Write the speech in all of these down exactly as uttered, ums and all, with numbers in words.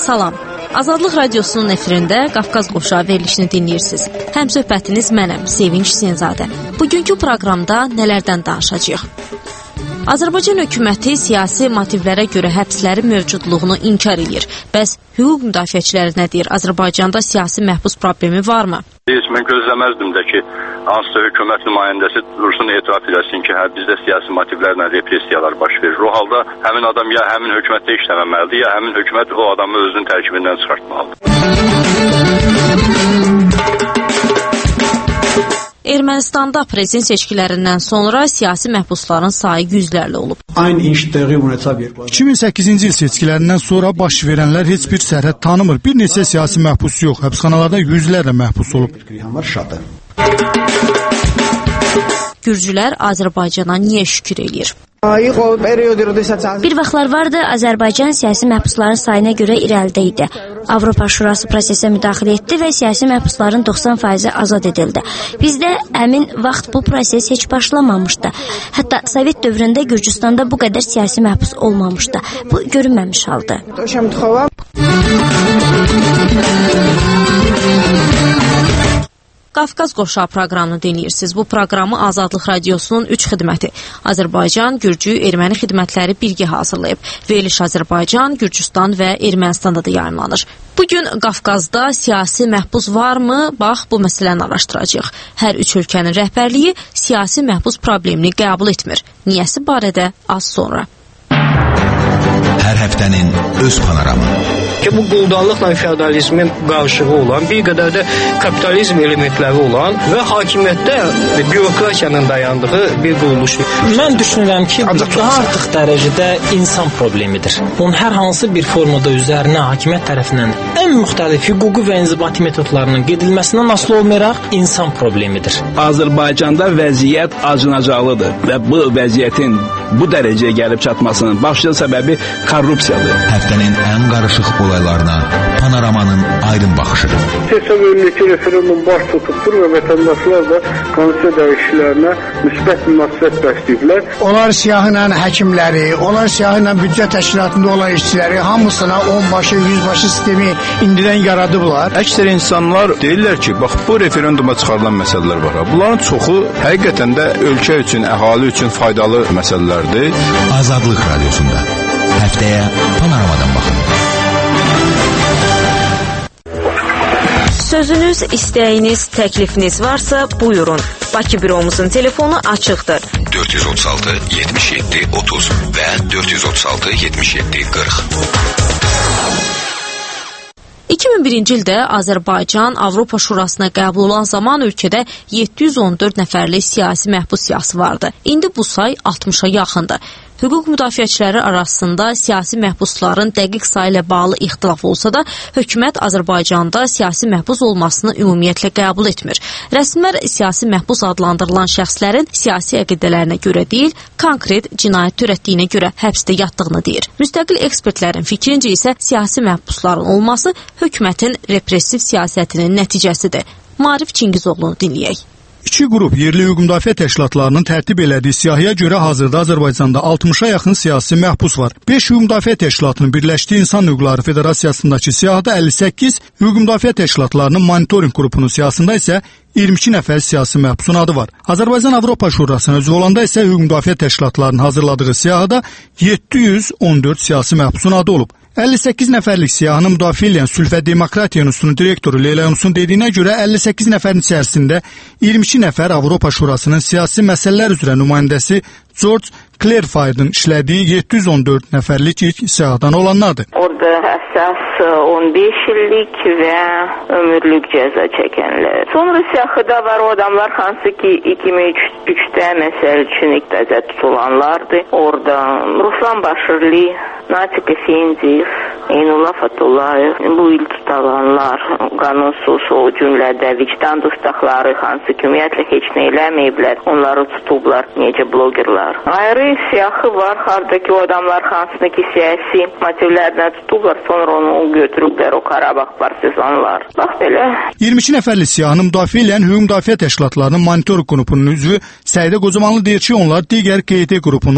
Salam. Azadlıq Radiosunun efirində Qafqaz Qoşağı verilişini dinləyirsiniz. Həm söhbətiniz mənəm, Sevinç Hüseynzadə. Bugünkü proqramda nələrdən danışacağıq? Azərbaycan hökuməti siyasi motivlərə görə həbslərin mövcudluğunu inkar edir. Bəs hüquq müdafiəçiləri nə deyir? Azərbaycanda siyasi məhbus problemi varmı? Heç mən gözləməzdim də ki, hansısa hökumət nümayəndəsi dursun etiraf edəsin ki, hə, bizdə siyasi motivlərlə repressiyalar baş verir. O halda həmin adam ya həmin hökumətdə işləməməlidir, ya həmin hökumət o adamı özünün tərkibindən çıxartmalıdır. Ermənistanda prezident seçkilərindən sonra siyasi məhbusların sayı yüzlərlə olub. iki min səkkizinci il seçkilərindən sonra baş verənlər heç bir sərhəd tanımır. Bir neçə siyasi məhbus yox, həbsxanalarda yüzlərlə məhbus olub. Gürcülər Azərbaycana niyə şükür eləyir? Bir vaxtlar vardı, Azərbaycan siyasi məhbusların sayına görə irəlidə idi. Avropa Şurası prosesə müdaxilə etdi və siyasi məhbusların doxsan faizi azad edildi. Bizdə həmin vaxt bu proses heç başlamamışdı. Hətta Sovet dövründə Gürcüstanda bu qədər siyasi məhbus olmamışdı. Bu görünməmiş haldır. Qafqaz Qoşağı proqramını dinləyirsiniz. Bu proqramı Azadlıq Radiosunun üç xidməti Azərbaycan, Gürcü, Erməni xidmətləri birgə hazırlayıb. Veriliş Azərbaycan, Gürcüstan və Ermənistanda da yayımlanır. Bugün Qafqazda siyasi məhbus varmı? Bax, bu məsələni araşdıracağıq. Hər üç ölkənin rəhbərliyi siyasi məhbus problemini qəbul etmir. Niyəsi barədə az sonra. Hər həftənin öz panoramı. Ki bu quldarlıqla feodalizmin qarşılığı olan, bir qədər də kapitalizm elementləri olan və hakimiyyətdə bürokratiyanın dayandığı bir quruluşdur. Mən düşünürəm ki, bu daha artıq dərəcədə insan problemidir. Bunun hər hansı bir formada üzərinə hakimiyyət tərəfindən ən müxtəlif hüquqi və inzibati metodlarının gedilməsindən asılı olmayaraq insan problemidir. Azərbaycanda vəziyyət acınacaqlıdır və bu vəziyyətin bu dərəcəyə gəlib çatmasının başlıca səbəbi korrupsiyadır. Həftənin ən qarışıq olaylarına panoramanın aydın baxışı. Seçim önündəki referendum baş tutubdur və vətəndaşlar da konstitusiya dəyişikliklərinə müsbət münasibət bəsləyiblər. Onlar siyahıyla həkimləri, onlar siyahıyla büdcə təşkilatında olan işçiləri hamısına onbaşı, yüzbaşı sistemi indidən yaradıblar. Əksər insanlar deyirlər ki, bax bu referenduma çıxarılan məsələlər var. Bunların çoxu həqiqətən də ölkə üçün, əhali üçün faydalı məsələlərdir. Azadlıq Radiosunda həftəyə panoramadan baxın. Sözünüz, istəyiniz, təklifiniz varsa buyurun. Bakı büromuzun telefonu açıqdır. dörd yüz otuz altı yetmiş yeddi otuz və dörd yüz otuz altı yetmiş yeddi qırx. iki min birinci ildə Azərbaycan Avropa Şurasına qəbul olan zaman ölkədə yeddi yüz on dörd nəfərlik siyasi məhbus siyahısı vardı. İndi bu say altmışa yaxındır. Hüquq müdafiəçiləri arasında siyasi məhbusların dəqiq sayı ilə bağlı ixtilaf olsa da, hökumət Azərbaycanda siyasi məhbus olmasını ümumiyyətlə qəbul etmir. Rəsmilər siyasi məhbus adlandırılan şəxslərin siyasi əqidələrinə görə deyil, konkret cinayət törətdiyinə görə həbsdə yatdığını deyir. Müstəqil ekspertlərin fikrincə isə siyasi məhbusların olması hökumətin repressiv siyasətinin nəticəsidir. Maarif Çingizoğlu'nu dinləyək. İki qrup yerli hüquq müdafiə təşkilatlarının tərtib elədiyi siyahıya görə hazırda Azərbaycanda altmışa yaxın siyasi məhbus var. beş hüquq müdafiə təşkilatının birləşdiyi İnsan Hüquqları Federasiyasındakı siyahıda əlli səkkiz, hüquq müdafiə təşkilatlarının monitorinq qrupunun siyahısında isə iyirmi iki nəfər siyasi məhbusun adı var. Azərbaycan Avropa Şurasına üzv olanda isə hüquq müdafiə təşkilatlarının hazırladığı siyahıda yeddi yüz on dörd siyasi məhbusun adı olub. əlli səkkiz nəfərlik siyahını müdafiə edən Sülh və Demokratiya Enstitüsünün direktoru Leyla Yunusun dediyinə görə əlli səkkiz nəfərin içərisində iyirmi iki nəfər Avropa Şurasının siyasi məsələlər üzrə nümayəndəsi George Clairford'un işlədiyi yeddi yüz on dörd nəfərlik ilk siyahıdan olanlardır. Orada əsas on beş illik və ömürlük cəza çəkənlər. Sonra siyahıda var o adamlar hansı ki iki min üçdə məsəl üçün iqtizad tutulanlardır. Orada Ruslan Başırlı, Natik Efendiyev, Eynullah Fatullayev, bu il tutulanlar qanunsuz o cümlədə vicdan dustaqları hansı ki ümumiyyətlə heç nə eləməyiblər. Onları tutublar necə blogerlar. Ayrı siyahı var, hardaki o adamlar hansı ki siyasi motivlərlə tutublar, sonra onu götürüblər o Qarabağ partizanlar. Bax belə. iyirmi iki nəfərli siyahını müdafiə edən hüquq müdafiə təşkilatlarının monitorinq qrupunun üzvü Səidə Qocamanlı deyir ki, onlar digər Q Y T qrupunun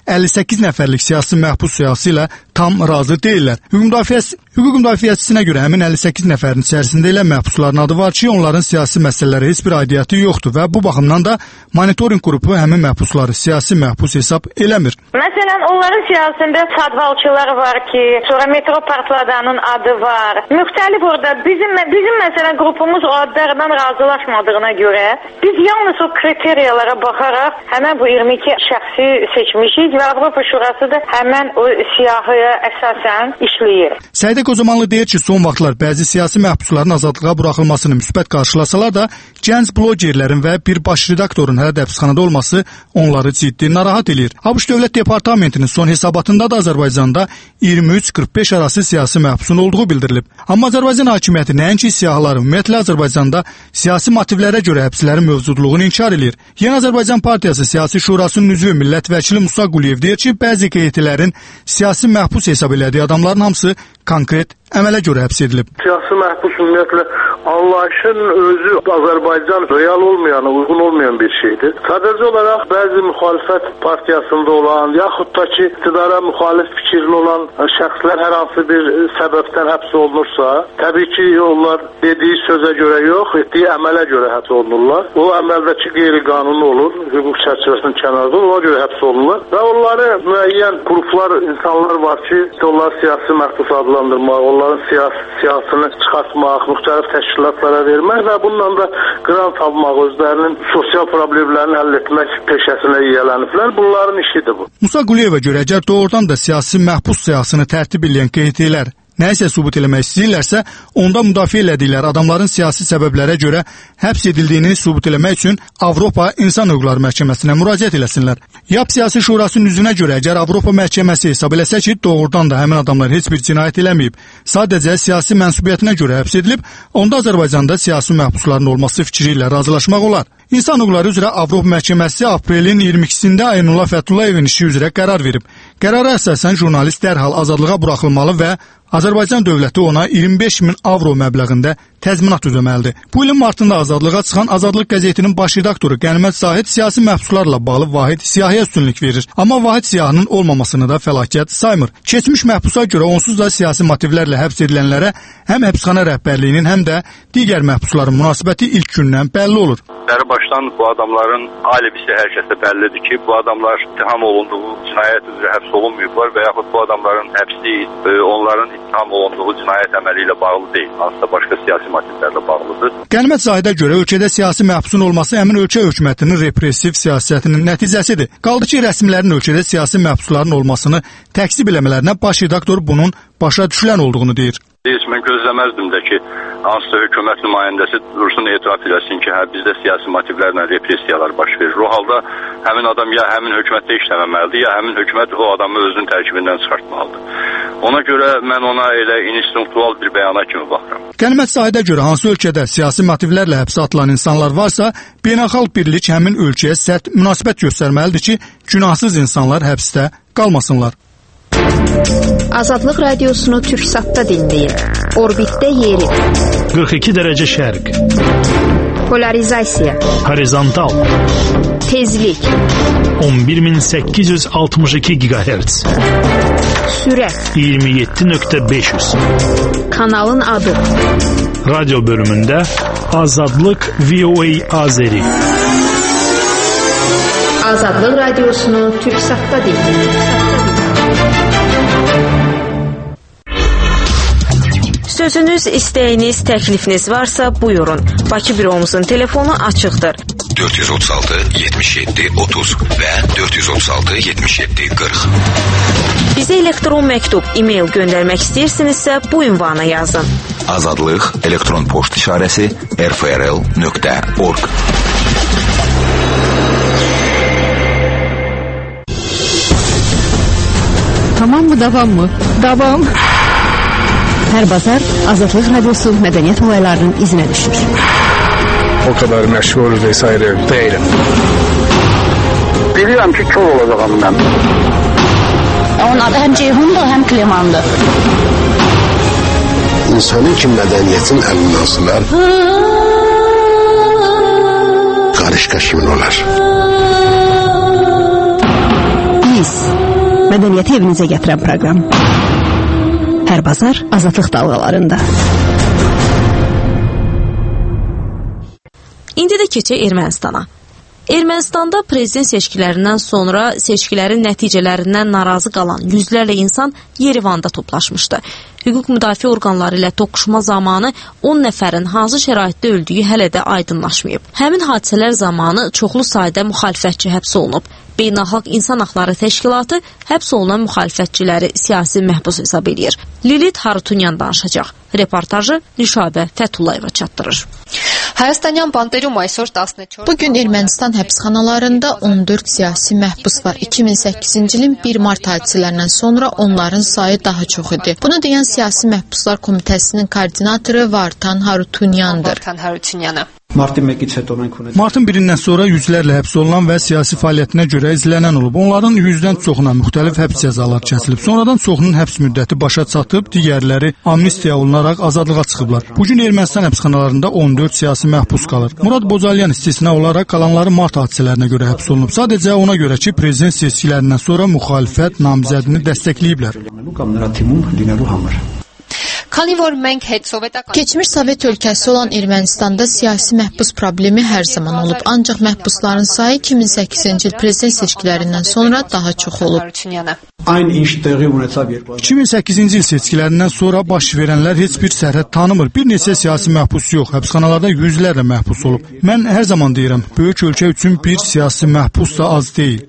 əlli səkkiz nəfərlik siyasi məhbus siyasi ilə tam razı deyirlər. Hüquq müdafiəsi Hüquq müdafiəçisinə görə həmin əlli səkkiz nəfərin içərisində elə məhbusların adı var ki, onların siyasi məsələlərə heç bir aidiyyəti yoxdur və bu baxımdan da monitorinq qrupu həmin məhbusları siyasi məhbus hesab eləmir. Məsələn, onların siyasətində sadvalçılar var ki, sonra metro partladanın adı var. Müxtəlif orada bizim bizim məsələn qrupumuz o adlardan razılaşmadığına görə biz yalnız o kriteriyalara baxaraq həmin bu iyirmi iki şəxsi seçmişik və Avropa Şurası da həmin o siyahıya əsasən işləyir. Səidə Qozamanlı deyir ki, son vaxtlar bəzi siyasi məhbusların azadlığa buraxılmasını müsbət qarşılasalar da, gənc blogerlərin və bir baş redaktorun hələ də həbsxanada olması onları ciddi narahat edir. ABŞ Dövlət Departamentinin son hesabatında da Azərbaycanda iyirmi üç qırx beş arası siyasi məhbusun olduğu bildirilib. Amma Azərbaycan hakimiyyəti nəinki siyahıların, ümumiyyətlə Azərbaycanda siyasi motivlərə görə həbslərin mövcudluğunu inkar edir. Yeni Azərbaycan Partiyası Siyasi Şurasının üzvü millət vəkili Musa Quliyev deyir ki, bəzi qeydilərin siyasi məhbus hesab elədiyi adamların hamısı konkret əmələ görə həbs edilib. Siyasi məhbus ümumiyyətlə anlayışın özü Azərbaycan real olmayan, uyğun olmayan bir şeydir. Sadəcə olaraq bəzi müxalifət partiyasında olan, yaxud da ki, iqtidara müxalif fikirli olan şəxslər hər hansı bir səbəbdən həbs olunursa, təbii ki, onlar dediyi sözə görə yox, etdiyi əmələ görə həbs olunurlar. O əməldəki qeyri-qanuni olur, hüquq çərçivəsinin kənarında olur, ona görə həbs olunurlar. Və onları müəyyən qruplar, insanlar var ki, onlar siyasi məhbus adlandırmaq, onların siyasi, siyasını çıxartmaq, müxtəlif təşkilatlara vermək və bununla da qrant almaq, özlərinin sosial problemlərini həll etmək peşəsinə yiyələniblər. Bunların işidir bu. Musa Quliyevə görə əgər doğrudan da siyasi məhbus siyasını tərtib edən qeydiyyələr nəyisə sübut eləmək istəyirlərsə, onda müdafiə elədikləri adamların siyasi səbəblərə görə həbs edildiyini sübut eləmək üçün Avropa İnsan Hüquqları Məhkəməsinə müraciət eləsinlər. YAP Siyasi Şurasının üzünə görə əgər Avropa Məhkəməsi hesab eləsə ki, doğrudan da həmin adamlar heç bir cinayət eləməyib, sadəcə siyasi mənsubiyyətinə görə həbs edilib, onda Azərbaycanda siyasi məhbusların olması fikri ilə razılaşmaq olar. İnsan Hüquqları üzrə Avropa Məhkəməsi aprelin iyirmi ikisində Aynullah Fətullayevin işi üzrə qərar verib. Qərara əsasən jurnalist dərhal azadlığa buraxılmalı və Azərbaycan dövləti ona iyirmi beş min avro məbləğində təzminat ödəməlidir. Bu ilin martında azadlığa çıxan Azadlıq qəzetinin baş redaktoru Qənimət Zahid siyasi məhbuslarla bağlı vahid siyahıya üstünlük verir. Amma vahid siyahının olmamasını da fəlakət saymır. Keçmiş məhbusa görə onsuz da siyasi motivlərlə həbs edilənlərə həm həbsxana rəhbərliyinin, həm də digər məhbusların münasibəti ilk gündən bəlli olur. Bəri başdan bu adamların alibisi hər kəsə bəllidir ki, bu adamlar ittiham olunduğu cinayət üzrə həbs olunmayıblar və yaxud bu adamların həbsi onların ittiham olunduğu cinayət əməli ilə bağlı deyil, hansısa başqa siyasi motivlərlə bağlıdır. Qənimət Zahidə görə ölkədə siyasi məhbusun olması həmin ölkə hökumətinin repressiv siyasətinin nəticəsidir. Qaldı ki, rəsmilərin ölkədə siyasi məhbusların olmasını təksib eləmələrinə baş redaktor bunun başa düşülən olduğunu deyir. Heç mən gözləməzdim də ki, hansısa hökumət nümayəndəsi dursun etiraf eləsin ki, hə, bizdə siyasi motivlərlə repressiyalar baş verir. O halda həmin adam ya həmin hökumətdə işləməməlidir, ya həmin hökumət o adamı özünün tərkibindən çıxartmalıdır. Ona görə mən ona elə instinktual bir bəyana kimi baxıram. Qənimət Zahidə görə hansı ölkədə siyasi motivlərlə həbsə atılan insanlar varsa, beynəlxalq birlik həmin ölkəyə sərt münasibət göstərməlidir ki, günahsız insanlar həbsdə qalmasınlar. Azadlıq radiosunu Türksatda dinləyin. Orbitdə yeri. qırx iki dərəcə şərq. Polarizasiya. Horizontal. Tezlik. on bir min səkkiz yüz altmış iki gigahertz. Sürət. iyirmi yeddi nöqtə beş yüz. Kanalın adı. Radyo bölümündə Azadlıq V O A Azeri. Azadlıq radiosunu Türksatda dinləyin. Sözünüz, istəyiniz, təklifiniz varsa buyurun. Bakı büromuzun telefonu açıqdır. dörd yüz otuz altı yetmiş yeddi otuz və dörd yüz otuz altı yetmiş yeddi qırx. Bizə elektron məktub, e-mail göndərmək istəyirsinizsə bu ünvana yazın. Azadlıq elektron poçt işarəsi r f r l nöqtə org. Tamam mı, davam mı? Davam. Hər bazar Azadlıq Radiosu mədəniyyət olaylarının izinə düşür. O kadar məşğul vesaire değilim. Biliyorum ki kör olacağım ben. Onun adı həm Ceyhundur, həm Klemandır. İnsanın ki mədəniyyətin əlindən asılar, qarışqa kimin olar? Biz Mədəniyyəti evinizə gətirən proqram. Hər bazar Azadlıq dalğalarında. İndi də keçək Ermənistana. Ermənistanda prezident seçkilərindən sonra seçkilərin nəticələrindən narazı qalan yüzlərlə insan Yerevanda toplaşmışdı. Hüquq müdafiə orqanları ilə toqquşma zamanı on nəfərin hansı şəraitdə öldüyü hələ də aydınlaşmayıb. Həmin hadisələr zamanı çoxlu sayda müxalifətçi həbs olunub. Beynəlxalq İnsan Haqları Təşkilatı həbs olunan müxalifətçiləri siyasi məhbus hesab edir. Lilit Harutunyan danışacaq. Reportajı Nüşabə Fətullayeva çatdırır. Bugün Ermənistan həbsxanalarında on dörd siyasi məhbus var. iki min səkkizinci ilin bir mart hadisələrindən sonra onların sayı daha çox idi. Bunu deyən Siyasi Məhbuslar Komitəsinin koordinatoru Vartan Harutunyandır. Martın birindən sonra yüzlərlə həbs olunan və siyasi fəaliyyətinə görə izlənən olub. Onların yüzdən çoxuna müxtəlif həbs cəzaları kəsilib. Sonradan çoxunun həbs müddəti başa çatıb, digərləri amnistiya olunaraq azadlığa çıxıblar. Bugün Ermənistan həbsxanalarında on dörd siyasi məhbus qalır. Murad Bocalyan istisna olaraq qalanları mart hadisələrinə görə həbs olunub. Sadəcə ona görə ki, prezident seçkilərindən sonra müxalifət namizədini dəstəkləyiblər. Keçmiş Sovet ölkəsi olan Ermənistanda siyasi məhbus problemi hər zaman olub. Ancaq məhbusların sayı iki min səkkizinci il prezident seçkilərindən sonra daha çox olub. iki min səkkizinci il seçkilərindən sonra baş verənlər heç bir sərhəd tanımır. Bir neçə siyasi məhbus yox, həbsxanalarda yüzlərlə məhbus olub. Mən hər zaman deyirəm, böyük ölkə üçün bir siyasi məhbus da az deyil.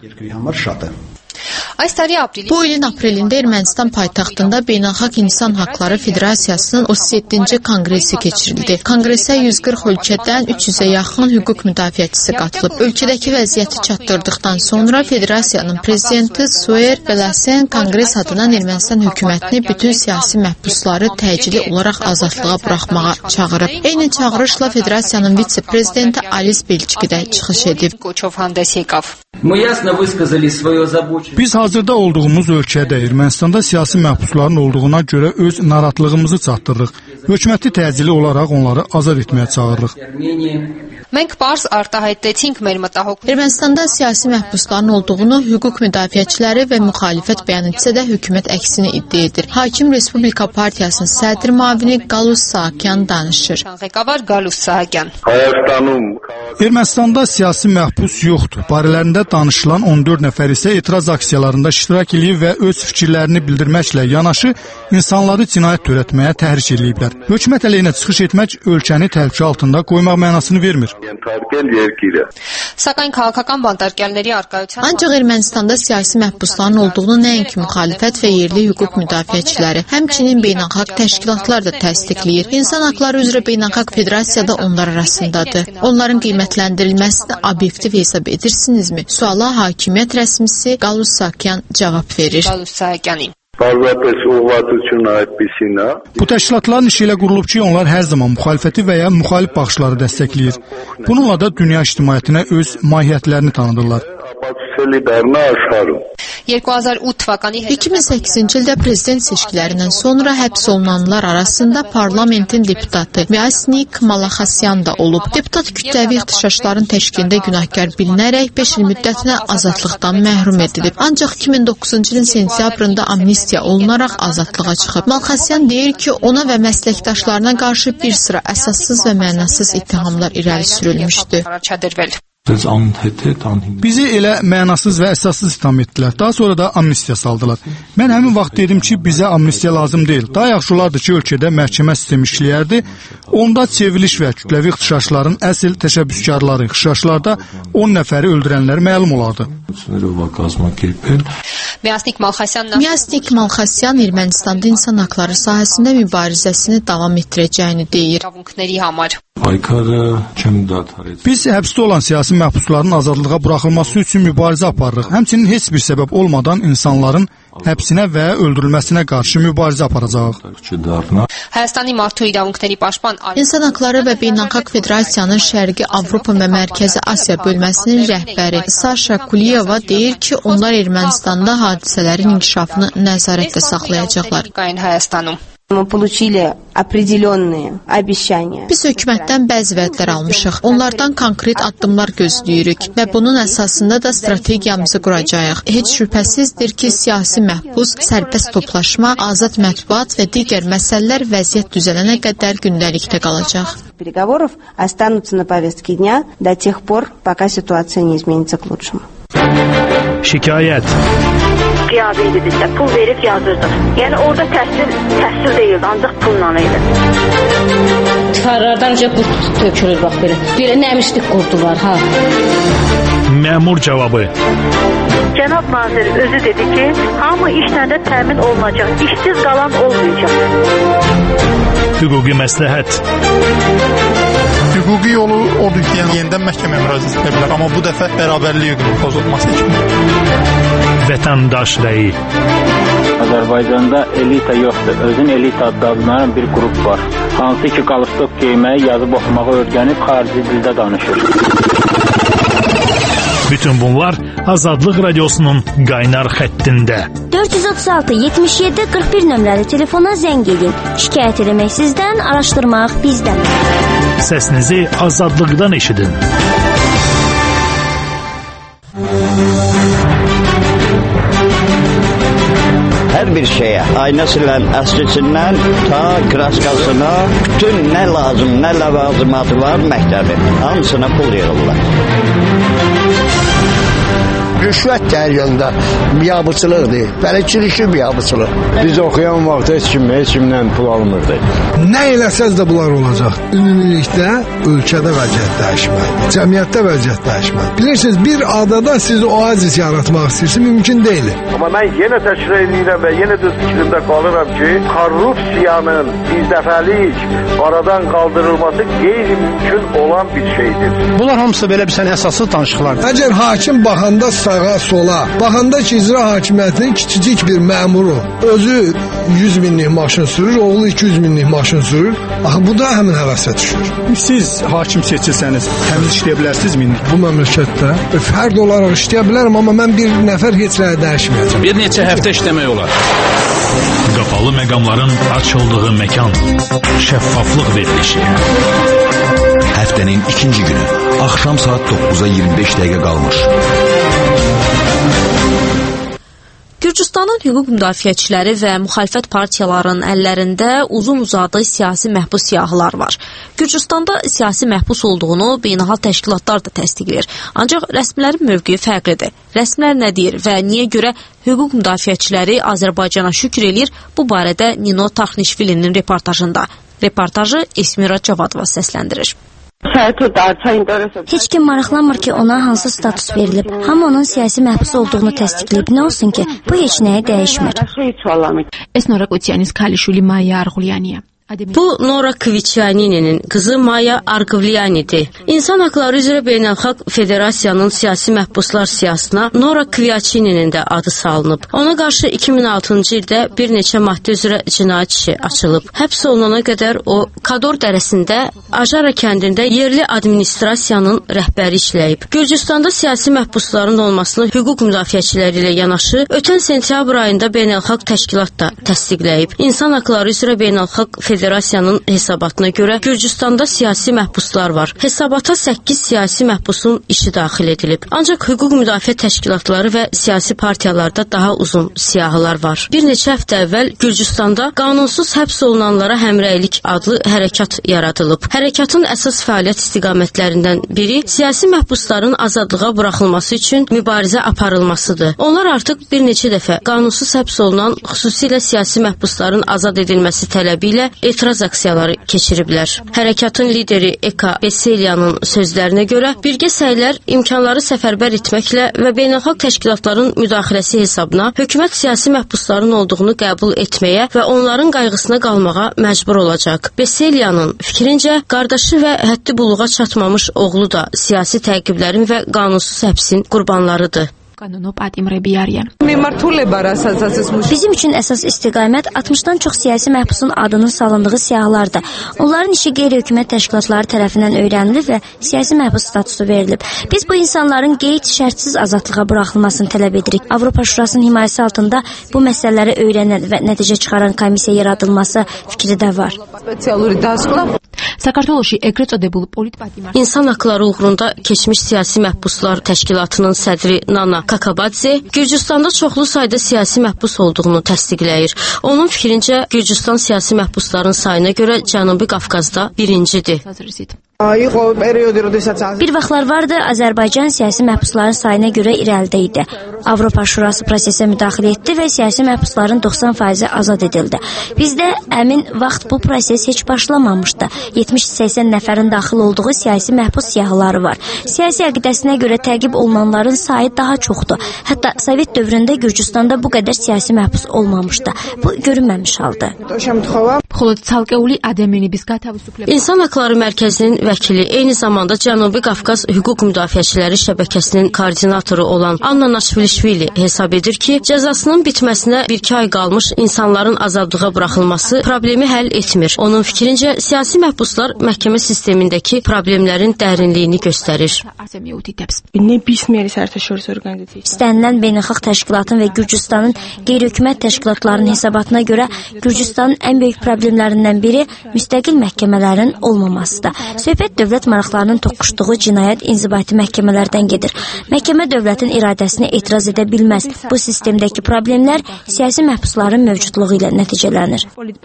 Bu ilin aprelində Ermənistan paytaxtında Beynəlxalq İnsan Haqları Federasiyasının otuz yeddinci konqresi keçirildi. Konqresə yüz qırx ölkədən üç yüzə yaxın hüquq müdafiəçisi qatılıb. Ölkədəki vəziyyəti çatdırdıqdan sonra Federasiyanın prezidenti Suer Belasen konqres adından Ermənistan hökumətini bütün siyasi məhbusları təcili olaraq azadlığa buraxmağa çağırıb. Eyni çağırışla Federasiyanın vitse-prezidenti Alice Belçiki də çıxış edib. Biz hazırda olduğumuz ölkədə Ermənistanda siyasi məhbusların olduğuna görə öz narahatlığımızı çatdırırıq. Hökuməti təcili olaraq onları azad etməyə çağırırıq. Ermənistanda siyasi məhbusların olduğunu hüquq müdafiəçiləri və müxalifət bəyan etsə də hökumət əksini iddia edir. Hakim Respublika Partiyasının sədr müavini Galus Saakyan danışır. Ermənistanda siyasi məhbus yoxdur. Barələrində danışılan on dörd nəfər isə etiraz aksiyalarında iştirak edib və öz fikirlərini bildirməklə yanaşı insanları cinayət törətməyə təhrik ediblər. Hökumət əleyhinə çıxış etmək ölkəni təhlükə altında qoymaq mənasını vermir. Ancaq Ermənistanda siyasi məhbusların olduğunu nəinki müxalifət və yerli hüquq müdafiəçiləri, həmçinin beynəlxalq təşkilatlar da təsdiqləyir. İnsan Haqları üzrə Beynəlxalq Federasiya da onlar arasındadır. Onların qiymətləndirilməsini obyektiv hesab edirsinizmi? Suala hakimiyyət rəsmisi Galus Saakyan cavab verir. Bu təşkilatların işi ilə qurulub ki, onlar hər zaman müxalifəti və ya müxalif baxışları dəstəkləyir. Bununla da dünya ictimaiyyətinə öz mahiyyətlərini tanıdırlar. iki min səkkizinci ildə prezident seçkilərindən sonra həbs olunanlar arasında parlamentin deputatı Myasnik Malakasyan da olub. Deputat kütləvi ixtişaşların təşkilində günahkar bilinərək beş il müddətinə azadlıqdan məhrum edilib. Ancaq iki min doqquzuncu ilin sentyabrında amnistiya olunaraq azadlığa çıxıb. Malakasyan deyir ki, ona və məsləkdaşlarına qarşı bir sıra əsassız və mənasız ittihamlar irəli sürülmüşdü. Bizi elə mənasız və əsassız itham etdilər. Daha sonra da amnistiya saldılar. Mən həmin vaxt dedim ki, bizə amnistiya lazım deyil. Daha yaxşı olardı ki, ölkədə məhkəmə sistemi işləyərdi. Onda çevriliş və kütləvi ixtişaşların əsl təşəbbüskarları, ixtişaşlarda on nəfəri öldürənlər məlum olardı. Myasnik Malakasyan Ermənistanda insan haqları sahəsində mübarizəsini davam etdirəcəyini deyir. Biz həbsdə olan siyasi məhbusların azadlığa buraxılması üçün mübarizə aparırıq. Həmçinin heç bir səbəb olmadan insanların həbsinə və öldürülməsinə qarşı mübarizə aparacağıq. İnsan Haqları və Beynəlxalq Federasiyanın Şərqi Avropa və Mərkəzi Asiya bölməsinin rəhbəri Sasha Kuliyeva deyir ki, onlar Ermənistanda hadisələrin inkişafını nəzarətdə saxlayacaqlar. Biz hökumətdən bəzi vədlər almışıq. Onlardan konkret addımlar gözləyirik və bunun əsasında da strategiyamızı quracağıq. Heç şübhəsizdir ki, siyasi məhbus, sərbəst toplaşma, azad mətbuat və digər məsələlər vəziyyət düzələnə qədər gündəlikdə qalacaq. Переговоров останутся на повестке дня до тех пор, пока ситуация не изменится к лучшему. Şikayət. Qiyabi idi bizdə, pul verib yazırdıq. Yəni orada təhsil, təhsil deyildi, ancaq pulla idi. Tikarlardan önce bu tökülür bax belə. Belə nəmişlik qurdular ha. Məmur cavabı. Cənab nazir özü dedi ki, hamı işlə də təmin olunacaq, işsiz qalan olmayacaq. Hüquqi məsləhət. Hüquqi yolu odur ki, yəni yenidən məhkəməyə müraciət edə bilər, amma bu dəfə bərabərlik hüququnun pozulması üçün. Vətəndaş rəyi. Azərbaycanda elita yoxdur. Özün elita adlanan bir qrup var. Hansı ki, qalstok geyməyi, yazıb oxumağı öyrənib xarici dildə danışır. Bütün bunlar Azadlıq Radiosunun qaynar xəttində. dörd yüz otuz altı yetmiş yeddi qırx bir nömrəli telefona zəng edin. Şikayət eləmək sizdən, araşdırmaq bizdən. Səsinizi azadlıqdan eşidin. Hər bir şeyə, aynasından, əslisindən, ta kraskasına, bütün nə lazım, nə ləvazimatı var məktəbi, hamısına pul yığırlar. Rüşvət cəryanında biabıçılıqdır, bələdçilikli biabıçılıq. Biz oxuyan vaxt heç kim, heç kimdən pul almırdı. Nə eləsəz də bunlar olacaq. Ümumilikdə ölkədə vəziyyət dəyişməlidir, cəmiyyətdə vəziyyət dəyişməlidir. Bilirsiniz, bir adada siz oazis yaratmaq istəyirsiniz, mümkün deyil. Amma mən yenə təkrar edirəm və yenə də fikrimdə qalıram ki, korrupsiyanın birdəfəlik aradan qaldırılması qeyri-mümkün olan bir şeydir. Bunlar hamısı belə bir sənə əsaslı danışıqlardır. Əgər hakim baxanda sağa sola, baxanda ki, icra hakimiyyətinin kiçicik bir məmuru özü yüz minlik maşın sürür, oğlu iki yüz minlik maşın sürür, axı bu da həmin həvəsə düşür. Siz hakim seçilsəniz, təmiz işləyə bilərsiniz minlik? Bu məmləkətdə fərd olaraq işləyə bilərəm, amma mən bir nəfər heç nəyə dəyişməyəcəm. Bir neçə həftə işləmək olar. Qapalı məqamların açıldığı məkan. Şəffaflıq verilişi. Həftənin ikinci günü, axşam saat doqquza iyirmi beş dəqiqə qalmış. Gürcüstanın hüquq müdafiəçiləri və müxalifət partiyalarının əllərində uzun-uzadı siyasi məhbus siyahılar var. Gürcüstanda siyasi məhbus olduğunu beynəlxalq təşkilatlar da təsdiqləyir. Ancaq rəsmilərin mövqeyi fərqlidir. Rəsmilər nə deyir və niyə görə hüquq müdafiəçiləri Azərbaycana şükür eləyir? Bu barədə Nino Taxnişvilinin reportajında. Reportajı Esmira Cavadova səsləndirir. Heç kim maraqlanmır ki, ona hansı status verilib. Hamı onun siyasi məhbus olduğunu təsdiqləyib. Nə olsun ki, bu heç nəyə dəyişmir. Esnora Qotiyanis Kalişuli Maya Arğulyaniya. Bu Nora Kviçyaninin qızı Maya Arqvlyanidir. İnsan Haqları üzrə Beynəlxalq Federasiyanın siyasi məhbuslar siyahısına Nora Kviçyaninin də adı salınıb. Ona qarşı iki min altıncı ildə bir neçə maddə üzrə cinayət işi açılıb. Həbs olunana qədər o Kador dərəsində Ajara kəndində yerli administrasiyanın rəhbəri işləyib. Gürcüstanda siyasi məhbusların olmasını hüquq müdafiəçiləri ilə yanaşı ötən sentyabr ayında beynəlxalq təşkilat da təsdiqləyib. İnsan Haqları üzrə Beynəlxalq Federasiyanın hesabatına görə Gürcüstanda siyasi məhbuslar var. Hesabata səkkiz siyasi məhbusun işi daxil edilib. Ancaq hüquq müdafiə təşkilatları və siyasi partiyalarda daha uzun siyahılar var. Bir neçə həftə əvvəl Gürcüstanda qanunsuz həbs olunanlara həmrəylik adlı hərəkat yaradılıb. Hərəkatın əsas fəaliyyət istiqamətlərindən biri siyasi məhbusların azadlığa buraxılması üçün mübarizə aparılmasıdır. Onlar artıq bir neçə dəfə qanunsuz həbs olunan, xüsusilə siyasi məhbusların azad edilməsi tələbi ilə etiraz aksiyaları keçiriblər. Hərəkatın lideri Eka Beselyanın sözlərinə görə birgə səylər imkanları səfərbər etməklə və beynəlxalq təşkilatların müdaxiləsi hesabına hökumət siyasi məhbusların olduğunu qəbul etməyə və onların qayğısına qalmağa məcbur olacaq. Beselyanın fikrincə, qardaşı və həddi buluğa çatmamış oğlu da siyasi təqiblərin və qanunsuz həbsin qurbanlarıdır. Bizim üçün əsas istiqamət altmışdan çox siyasi məhbusun adının salındığı siyahılardır. Onların işi qeyri-hökumət təşkilatları tərəfindən öyrənilir və siyasi məhbus statusu verilib. Biz bu insanların qeyd şərtsiz azadlığa buraxılmasını tələb edirik. Avropa Şurasının himayəsi altında bu məsələləri öyrənən və nəticə çıxaran komissiya yaradılması fikri də var. İnsan haqları uğrunda keçmiş siyasi məhbuslar təşkilatının sədri Nana Kakabadze Gürcüstanda çoxlu sayda siyasi məhbus olduğunu təsdiqləyir. Onun fikrincə Gürcüstan siyasi məhbusların sayına görə Cənubi Qafqazda birincidir. Bir vaxtlar vardı, Azərbaycan siyasi məhbusların sayına görə irəlidə idi. Avropa Şurası prosesə müdaxilə etdi və siyasi məhbusların doxsan faizi azad edildi. Bizdə əmin vaxt bu proses heç başlamamışdı. yetmiş səksən nəfərin daxil olduğu siyasi məhbus siyahıları var. Siyasi əqidəsinə görə təqib olunanların sayı daha çoxdur. Hətta Sovet dövründə Gürcüstanda bu qədər siyasi məhbus olmamışdı. Bu görünməmiş haldır. İnsan Haqları Mərkəzinin vəkili, eyni zamanda Cənubi Qafqaz Hüquq Müdafiəçiləri şəbəkəsinin koordinatoru olan Anna Naşvilişvili hesab edir ki, cəzasının bitməsinə bir iki ay qalmış insanların azadlığa buraxılması problemi həll etmir. Onun fikrincə, siyasi məhbuslar məhkəmə sistemindəki problemlərin dərinliyini göstərir. İstənilən beynəlxalq təşkilatın və Gürcüstanın qeyri-hökumət təşkilatlarının hesabatına görə Gürcüstanın ən böyük problemlərindən biri müstəqil məhkəmələrin olmamasıdır. Söhbət dövlət maraqlarının toqquşduğu cinayət inzibati məhkəmələrdən gedir. Məhkəmə dövlətin iradəsinə etiraz edə bilməz. Bu sistemdəki problemlər siyasi məhbusların mövcudluğu ilə nəticələnir.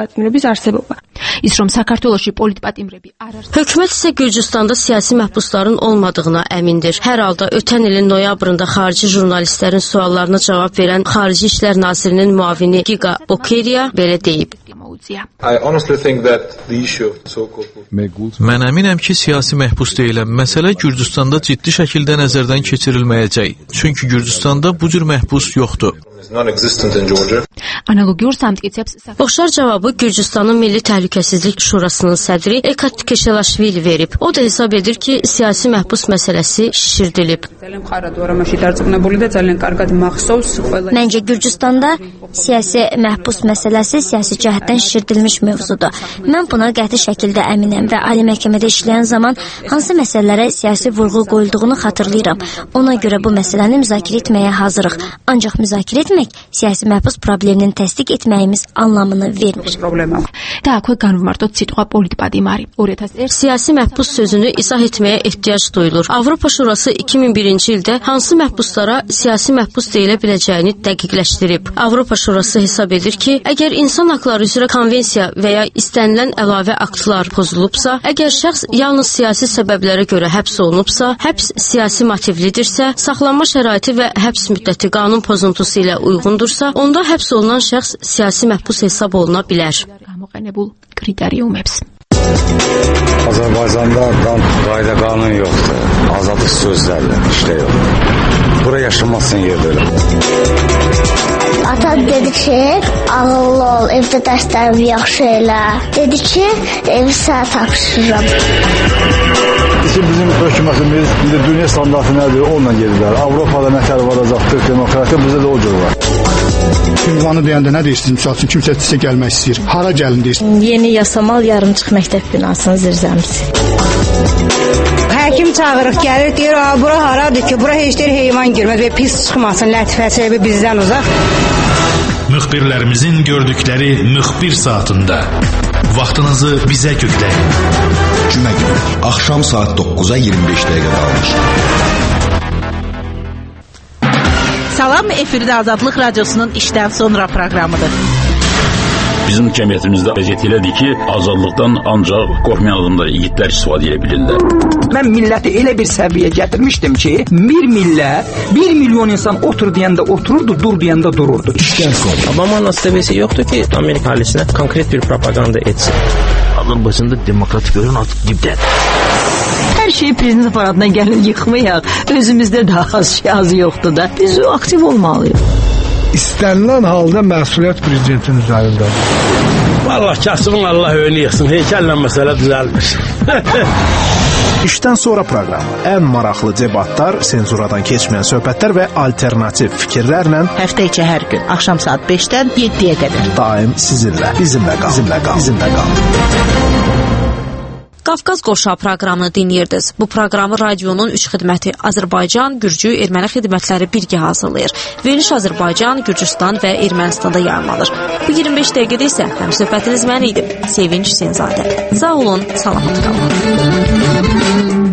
Hökumət isə Gürcüstanda siyasi məhbusların olmadığına əmindir. Hər halda ötən ilin noyabrında xarici jurnalistlərin suallarına cavab verən Xarici İşlər Nazirinin müavini Giga Okeriya belə deyib. Mən əminəm ki, siyasi məhbus deyiləm. Məsələ Gürcüstanda ciddi şəkildə nəzərdən keçirilməyəcək. Çünki Gürcüstanda bu cür məhbus yoxdur. Oxşar cavabı Gürcüstanın Milli Təhlükəsizlik Şurasının sədri Ekat Keşelaşvili verib. O da hesab edir ki, siyasi məhbus məsələsi şişirdilib. Məncə Gürcüstanda siyasi məhbus məsələsi siyasi cəhətdən şişirdilmiş mövzudur. Mən buna qəti şəkildə əminəm və ali məhkəmədə işləyən zaman hansı məsələlərə siyasi vurğu qoyulduğunu xatırlayıram. Ona görə bu məsələni müzakirə etməyə hazırıq. Ancaq müzakirə etmək siyasi məhbus probleminin təsdiq etməyimiz anlamını vermir. Siyasi məhbus sözünü izah etməyə ehtiyac duyulur. Avropa Şurası iki min birinci ildə hansı məhbuslara siyasi məhbus deyilə biləcəyini dəqiqləşdirib. Avropa Şurası hesab edir ki, əgər insan haqları üzrə konvensiya və ya istənilən əlavə aktlar pozulubsa, əgər şəxs yalnız siyasi səbəblərə görə həbs olunubsa, həbs siyasi motivlidirsə, saxlanma şəraiti və həbs müddəti qanun pozuntusu ilə uyğundursa, onda həbs olunan şəxs siyasi məhbus hesab oluna bilər. Azərbaycanda qayda qanun yoxdur. Azadlıq sözlərlə işlə yox. Bura yaşanmasın yerdə elə. Atam dedi ki, ağıllı ol, evdə dərslərimi yaxşı elə. Dedi ki, evi sənə tapşırıram. Bizim hökumətimiz indi dünya standartı nədir? Onunla gedirlər. Avropada nətər varacaqdır, demokratiya bizdə də o cür var. Ünvanı deyəndə nə deyirsiniz? Misal üçün kimsə sizə gəlmək istəyir. Hara gəlin deyirsiniz? Yeni Yasamal yarımçıq məktəb binasının zirzəmisi. Həkim çağırıq, gəlir, deyir, bura haradır ki, bura heç deyir heyvan girməz və pis çıxmasın, lətifəsi bizdən uzaq. Müxbirlərimizin gördükləri müxbir saatında vaxtınızı bizə kökləyin. Cümə günü, axşam saat doqquza iyirmi beş dəqiqə qalmış. Salam, efirdə Azadlıq Radiosunun işdən sonra proqramıdır. Bizim cəmiyyətimizdə vəziyyət elədir ki, azadlıqdan ancaq qorxmayan adamlar, yiğitlər istifadə edə bilirlər. Mən milləti elə bir səviyyə gətirmişdim ki, bir millət, bir milyon insan otur deyəndə otururdu, dur deyəndə dururdu. İşdən sonra. Amma mənasəbəsi yoxdur ki, Amerika ailəsinə konkret bir propaganda etsin. Azərbaycanda demokratik görün artıq dibdədir. Hər şey prezident aparatına gəlin yıxmayaq. Özümüzdə daha az şey az yoxdur da. Biz aktiv olmalıyıq. İstənilən halda məsuliyyət prezidentin üzərindədir. Vallahi kasımın Allah önü yıxsın. Heykəllə məsələ düzəlmir. İşdən sonra proqramı. Ən maraqlı debatlar, senzuradan keçməyən söhbətlər və alternativ fikirlərlə həftə içi hər gün axşam saat beşdən yeddiyə qədər daim sizinlə, bizimlə qal, bizimlə qal, bizimlə qal. Qafqaz Qoşağı proqramını dinləyirdiniz. Bu proqramı radionun üç xidməti Azərbaycan, Gürcü, Erməni xidmətləri birgə hazırlayır. Veriliş Azərbaycan, Gürcüstan və Ermənistanda yayımlanır. Bu iyirmi beş dəqiqədə isə həmsöhbətiniz mən idim. Sevinç Senzadə. Sağ olun, salamat qalın.